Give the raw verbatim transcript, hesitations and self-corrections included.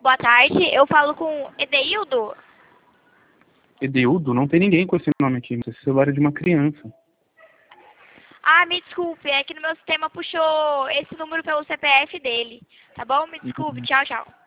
Boa tarde, eu falo com Edeildo. Edeildo? Não tem ninguém com esse nome aqui. Esse celular é de uma criança. Ah, me desculpe, é que no meu sistema puxou esse número pelo C P F dele. Tá bom? Me desculpe, tchau, tchau.